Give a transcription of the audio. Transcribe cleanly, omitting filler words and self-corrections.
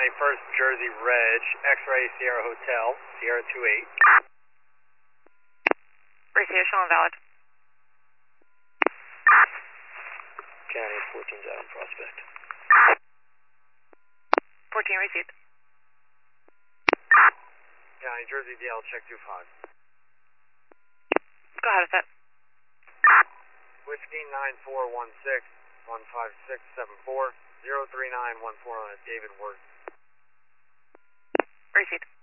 91st Jersey Reg, X-Ray Sierra Hotel, Sierra 28. Receive, shown valid. County 14's out on Prospect. 14 received. County Jersey DL, check 25. Go ahead with it. Whiskey 9416 15674 03914 on a David Word. Received.